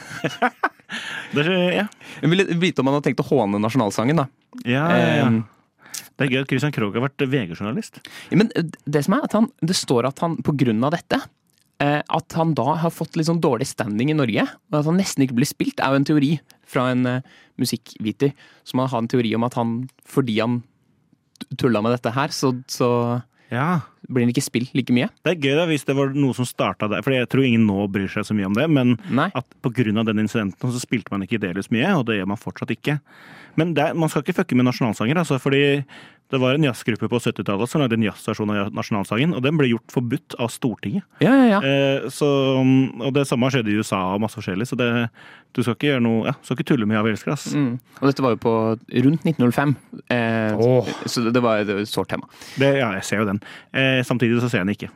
ja. Jeg ville vite om han har tenkt å håne nasjonalsangen, da. Ja. Det gøy at Christian Krogh har vært VG-journalist. Ja, men det som at det står at han på grunn av dette at han da har fått litt sånn dårlig standing i Norge, og at han nesten ikke blir spilt, jo en teori fra en musikkviter som har en teori om at fordi han tullet med dette her, så blir den ikke spilt like mye. Det gøy da, hvis det var noe som startet der, for jeg tror ingen nå bryr seg så mye om det, men at på grunn av den incidenten så spilte man ikke Delius mye, og det gjør man fortsatt ikke. Men man skal ikke fucke med nasjonalsanger, altså, fordi det var en jazzgruppe på 70-tallet som lagde en jazzstasjon av nasjonalsangen, og den ble gjort forbudt av Stortinget. Ja. Og det samme skjedde i USA og masse forskjellig, så du skal ikke gjøre noe, skal ikke tulle med Ja, vi elsker, ass. Og dette var jo på rundt 1905, så det var et sårt tema. Jeg ser jo den. Samtidig så ser jeg den ikke.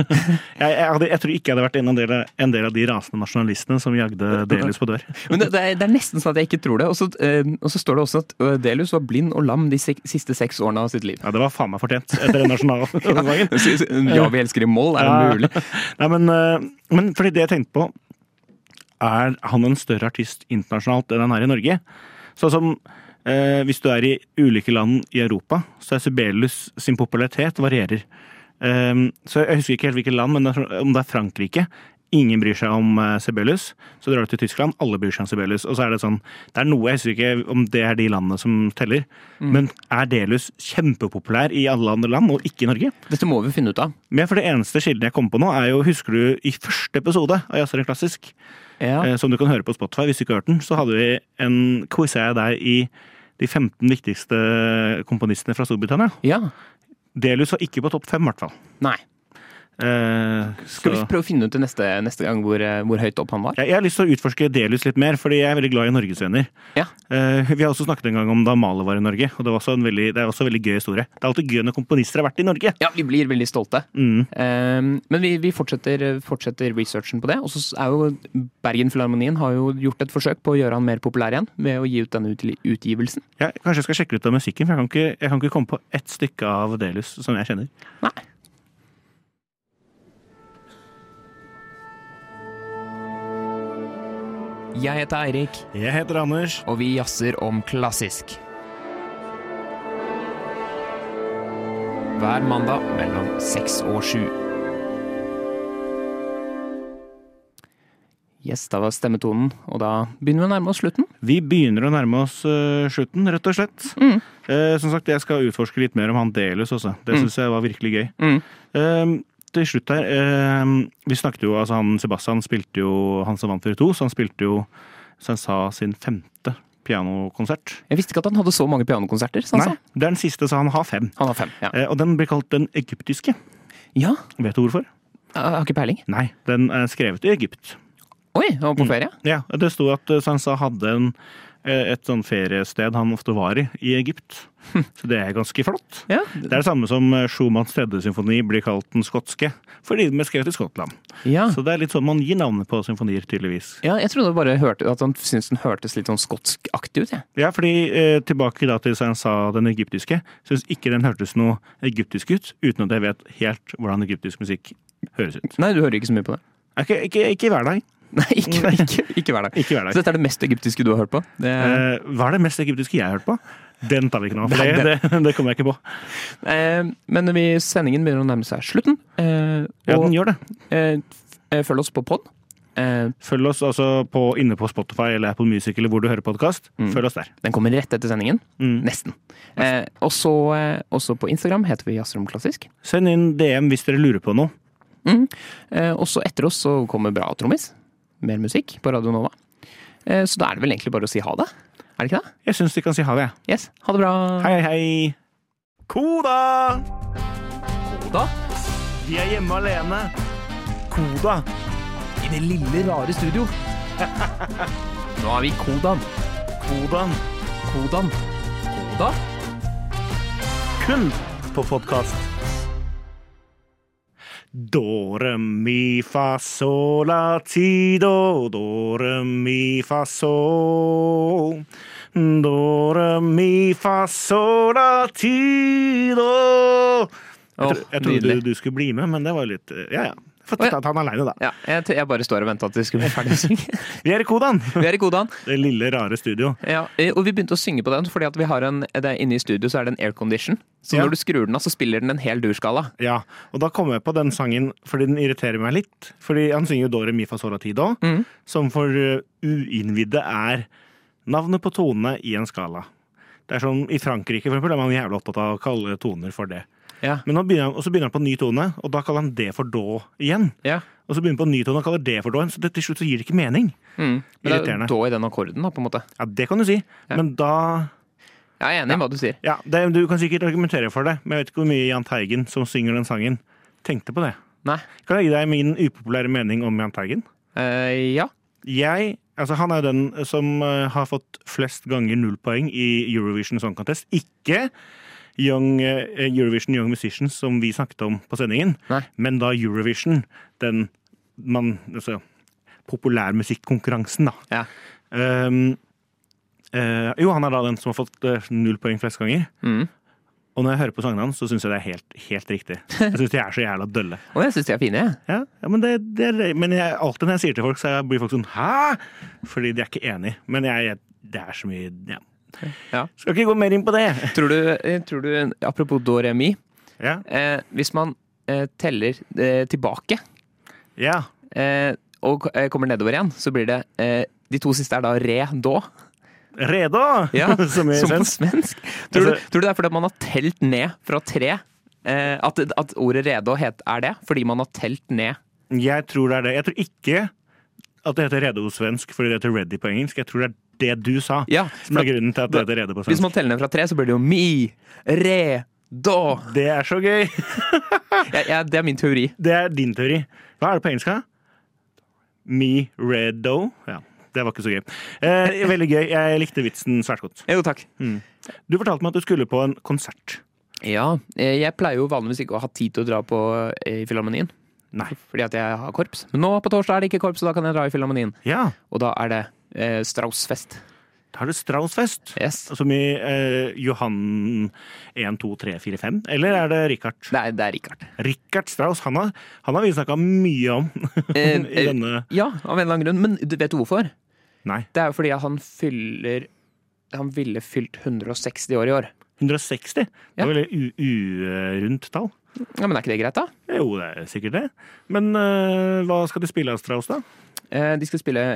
jeg tror ikke jeg hadde vært en del av de rasende nasjonalistene som jagde Delius på dør. Men det nesten sånn at jeg ikke tror det, og så står det også at Delius var blind og lam de siste 6 årene av sitt liv. Ja, det var faen meg fortjent etter den nasjonalsangen. Ja, vi elsker i moll, det mulig? Nei, men fordi det jeg tenkte på, han en større artist internasjonalt enn han i Norge? Sånn som hvis du i ulike land i Europa, så Sibelius sin popularitet varierer. Så jeg husker ikke helt hvilket land, men om det Frankrike, ingen bryr seg om Sibelius, så drar du til Tyskland, alle bryr seg om Sibelius, og så det sånn, det noe, jeg husker ikke om det de landene som teller, men Delius kjempepopulær i alle andre land, og ikke i Norge? Dette må vi finne ut av. Men for det eneste skilden jeg kom på nå, jo, husker du i første episode av Jazz Rock Klassisk, som du kan høre på Spotify hvis du ikke har hørt den, så hadde vi en quiz der i de 15 viktigste komponistene fra Storbritannia. Ja. Delius var ikke på topp 5 i hvert fall. Nei. Skal vi prøve å finne ut til neste gang hvor høyt opp han var? Jeg har lyst til å utforske Delius litt mer, fordi jeg veldig glad i Norgesvenner. Ja. Vi har også snakket en gang om da Mahler var i Norge, og det var også det også en veldig gøy historie. Det alltid gøy når komponister har vært i Norge. Ja, vi blir veldig stolte. Men vi fortsetter researchen på det, og så jo Bergen Filharmonien har jo gjort et forsøk på å gjøre han mer populær igjen, ved å gi ut denne utgivelsen. Ja, kanskje jeg skal sjekke ut av musikken, for jeg kan ikke komme på ett stykke av Delius som jeg kjenner. Nei. Jeg heter Eirik. Jeg heter Anders. Og vi jazzer om klassisk. Hver mandag mellom 6 og 7. Yes, da var stemmetonen, og da begynner vi å nærme oss slutten. Vi begynner å nærme oss slutten, rett og slett. Som sagt, jeg skal utforske litt mer om han Delius også. Det synes jeg var virkelig gøy. Til slutt her, vi snakket jo, altså Sebastian spilte jo, han som vant for 2, så han spilte jo, så han sa sin 5. pianokonsert. Jeg visste ikke at han hadde så mange pianokonserter, så han sa. Nei, det den siste, så han har 5. Han har 5, ja. Og den blir kalt den egyptiske. Ja. Vet du hvorfor? Jeg har ikke peiling. Nei, den skrevet i Egypt. Oi, han var på ferie? Ja, det stod at Sansa hadde et sånn feriested han ofte var i Egypt. Så det ganske flott. Ja. Det det samme som Schumanns 3. symfoni blir kalt den skotske, fordi den ble skrevet i Skottland. Ja. Så det litt sånn man gir navnet på symfonier, tydeligvis. Ja, jeg trodde bare at han syntes den hørtes litt sånn skotskaktig ut, ja. Ja, fordi tilbake da til han sa den egyptiske, synes ikke den hørtes noe egyptisk ut, uten at jeg vet helt hvordan egyptisk musikk høres ut. Nei, du hører ikke så mye på det. Ikke hver dag. Nei, ikke hver dag. Ikke hver dag. Så dette er det mest egyptiske du har hørt på? Hva er det mest egyptiske jeg har hørt på? Den tar vi ikke nå, for det kommer jeg ikke på. Men sendingen begynner å nærme seg slutten. Ja, den gjør det. Følg oss på pod. Følg oss altså inne på Spotify eller Apple Music eller hvor du hører podcast. Følg oss der. Den kommer rett etter sendingen. Nesten. Og så også på Instagram heter vi Jazzerom Klassisk. Send inn DM hvis dere lurer på noe. Og så etter oss så kommer Bra Trommis. Mer musikk på Radio Nova. Så da er det vel egentlig bare å si ha det. Er det ikke det? Jeg synes de kan si ha det. Yes, ha det bra. Hei. Koda! Koda? Vi er hjemme alene. Koda. I det lille, rare studio. Nå er vi Kodan. Kodan. Koda? Kun på podcast. Do, re, mi, fa, sol, la, ti, do, re, mi, fa, sol. Do, re, mi, fa, sol, la, ti, do. Jeg trodde du skulle bli med, men det var litt... Ja. Fått tatt han alene, da. Ja, jeg bare står og venter at det skulle bli ferdig å synge. Vi er i Kodan. Det lille, rare studio. Ja, og vi begynte å synge på den, fordi at vi har inne i studio så er det en aircondition. Så når du skrur den av, så spiller den en hel durskala. Ja, og da kom jeg på den sangen, fordi den irriterer meg litt. Fordi han synger jo Do, re, mi, fa, sol, la, ti, do, som for uinnvidde er navnet på tonene i en skala. Det er sånn, i Frankrike for eksempel, er man jævlig opptatt av å kalle toner for det. Ja. Men så begynner han på ny tone, og da kaller han det for do igjen. Ja. Og så begynner han på ny tone og kaller det for do igjen, så til slutt så gir det ikke mening. Men det er do i den akkorden da, på en måte. Ja, det kan du si. Ja. Men da... Jeg er enig i hva du sier. Ja, du kan sikkert argumentere for det, men jeg vet ikke hvor mye Jahn Teigen, som synger den sangen, tenkte på det. Nei. Kan jeg gi deg min upopulære mening om Jahn Teigen? Ja. Han er jo den som har fått flest ganger 0 poeng i Eurovision Song Contest. Ikke Eurovision Young Musicians, som vi snakket om på sendingen. Nei. Men da Eurovision, populærmusikkonkurransen, da. Ja. Han er da den som har fått 0 poeng flest ganger. Og når jeg hører på sangene hans, så synes jeg det er helt riktig. Jeg synes de er så jævla dølle. Og jeg synes de er fine, jeg. Ja, men alltid når jeg sier til folk, så blir folk sånn, hæ? Fordi de er ikke enige. Men det er så mye, ja. Ja. Skal ikke gå mer inn på det. Tror du apropos do, re, mi, hvis man teller tilbake og kommer nedover igjen, så blir det de 2 siste er da re, do. Redo? Ja, som på svensk. Tror du det er fordi man har telt ned fra 3? At ordet redo er det? Fordi man har telt ned? Jeg tror det er det. Jeg tror ikke at det heter redo på svensk fordi det heter ready på engelsk. Jeg tror det er det du sa, som er grunnen til at det heter redo på svensk. Hvis man teller ned fra 3, så blir det jo mi, re, do. Det er så gøy. Det er min teori. Det er din teori. Hva er det på engelsk da? Mi, re, do. Ja, det var ikke så gøy. Veldig gøy. Jeg likte vitsen svært godt. Jo, takk. Du fortalte meg at du skulle på en konsert. Ja, jeg pleier jo vanligvis ikke å ha tid til å dra på i Filharmonien. Nei. Fordi at jeg har korps. Men nå på torsdag er det ikke korps, så da kan jeg dra i Filharmonien. Ja. Og da er det Strauss-fest. Da er det Strauss-fest? Yes. Altså med Johan 1, 2, 3, 4, 5? Eller er det Richard? Nei, det er Richard. Richard Strauss, han har vi snakket mye om i denne... Ja, av en eller annen grunn. Men vet du hvorfor? Nei. Det er jo fordi at han ville fylt 160 år i år. 160? Det var veldig urundt tall. Ja, men er ikke det greit da? Jo, det er sikkert det. Men hva skal de spille av Strauss da? De skal spille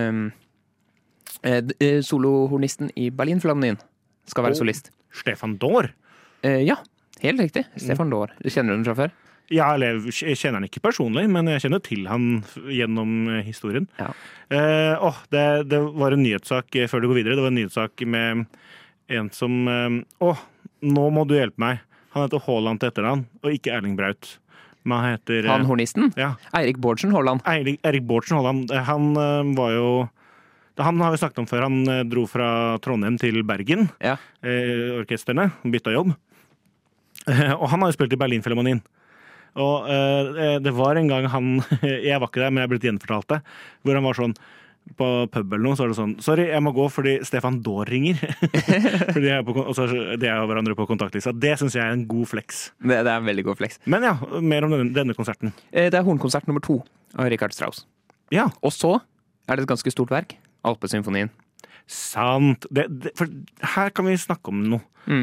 solohornisten i Berlin-Filharmonien. Skal være solist. Stefan Dorr? Ja, helt riktig. Stefan Dorr. Kjenner du den fra før? Ja, jeg kjenner han ikke personlig, men jeg kjenner til han gjennom historien. Ja. Det var en nyhetssak før du går videre. Det var en nyhetssak med en som... nå må du hjelpe meg. Han heter Haaland til etternavn, og ikke Erling Braut. Men han heter... Han hornisten? Ja. Eirik Bårdsen Haaland. Eirik Bårdsen Haaland. Han var jo... Han har vi snakket om før. Han dro fra Trondheim til Bergen. Ja. Orkesterne. Bytta jobb. Og han har jo spilt i Berlin-Filharmonien. Og det var en gang jeg var ikke der, men jeg ble gjenfortalt det, hvor han var sånn, på pub eller noe, så var det sånn, sorry, jeg må gå fordi Stefan Dorr ringer. Fordi de er hverandre på kontaktlista. Det synes jeg er en god flex. Det er en veldig god flex. Men ja, mer om denne konserten. Det er hornkonsert nummer 2 av Richard Strauss. Ja. Og så er det et ganske stort verk. Alpesymfonien. Sant. For her kan vi snakke om noe.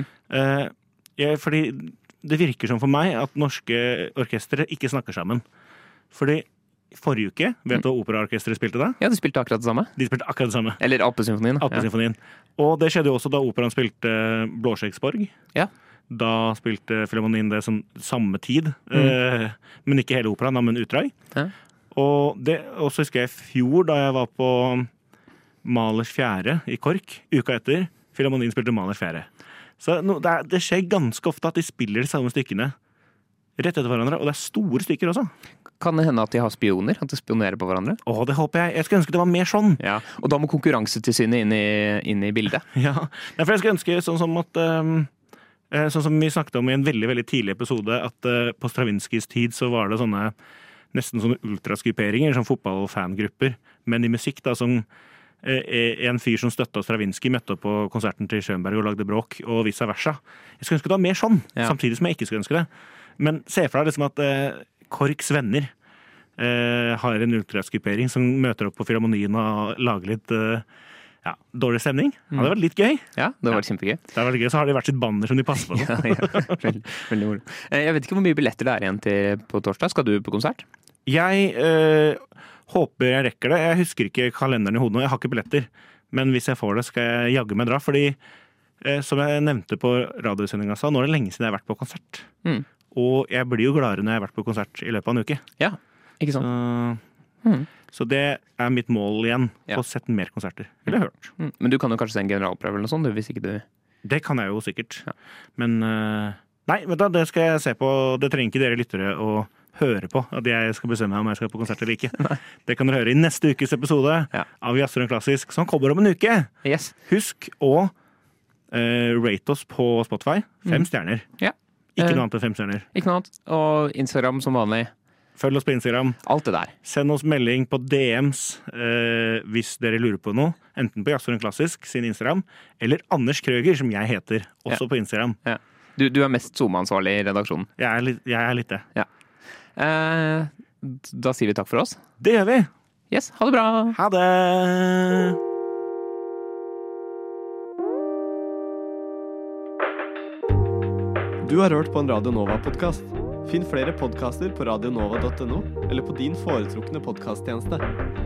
Fordi det virker som for meg at norske orkestre ikke snakker sammen. Fordi forrige uke, vet du hva operaorkestret spilte da? Ja, de spilte akkurat det samme. De spilte akkurat det samme. Eller Alpesymfonien. Alpesymfonien. Og det skjedde jo også da operaen spilte Blåskjeggsborg. Ja. Da spilte Filharmonien det som samme tid. Men ikke hele operaen, men utdrag. Ja. Og så husker jeg i fjor da jeg var på Mahlers 4 i KORK, uka etter, Filharmonien spilte Mahlers 4. Så det skjer ganske ofte at de spiller de samme stykkene rett etter hverandre, og det er store stykker også. Kan det hende at de har spioner? At de spionerer på hverandre? Det håper jeg. Jeg skulle ønske det var mer sånn. Ja, og da må Konkurransetilsynet inn i bildet. Ja, for jeg skulle ønske sånn som at sånn som vi snakket om i en veldig, veldig tidlig episode, at på Stravinskys tid så var det nesten sånne ultraskuperinger, som fotballfangrupper, men i musikk da, som en fyr som støttet Stravinsky møtte opp på konserten til Schönberg og lagde bråk, og vice versa. Jeg skulle ønske det var mer sånn, samtidig som jeg ikke skulle ønske det. Men se for deg liksom at KORKs venner har en ultraskupering som møter opp på Filharmonien og lager litt dårlig stemning. Det hadde vært litt gøy. Ja, det hadde vært kjempegøy. Det hadde vært gøy, så har de vært sitt banner som de passer på. Veldig moro. Jeg vet ikke hvor mye billetter det er igjen på torsdag. Skal du på konsert? Jeg håper jeg rekker det. Jeg husker ikke kalenderen i hodet nå. Jeg har ikke billetter. Men hvis jeg får det, skal jeg jaggu meg dra. Fordi, som jeg nevnte på radiosendinga sa, nå er det lenge siden jeg har vært på konsert. Og jeg blir jo gladere når jeg har vært på konsert i løpet av en uke. Ja, ikke sant? Så det er mitt mål igjen. Få sett mer konserter. Eller hørt. Men du kan jo kanskje se en generalprøve eller noe sånt, hvis ikke du... Det kan jeg jo sikkert. Ja. Men nei, vet du, det skal jeg se på. Det trenger ikke dere lyttere å høre på at jeg skal bestemme om jeg skal på konsert eller ikke. Nei. Det kan dere høre i neste ukes episode av Jazzer om Klassisk, som kommer om en uke. Yes. Husk å rate oss på Spotify. 5 stjerner. Ja. Ikke noe annet enn 5 stjerner. Ikke noe annet. Og Instagram som vanlig. Følg oss på Instagram. Alt det der. Send oss melding på DMs hvis dere lurer på noe. Enten på Jazzer om Klassisk sin Instagram, eller Anders Krøger, som jeg heter, også på Instagram. Ja. Du er mest SoMe-ansvarlig i redaksjonen. Jeg er litt det. Ja. Da sier vi takk for oss. Det gjør vi. Yes, ha det bra. Ha det. Du har hørt på en Radio Nova-podcast. Finn flere podcaster på radionova.no eller på din foretrukne podcasttjeneste.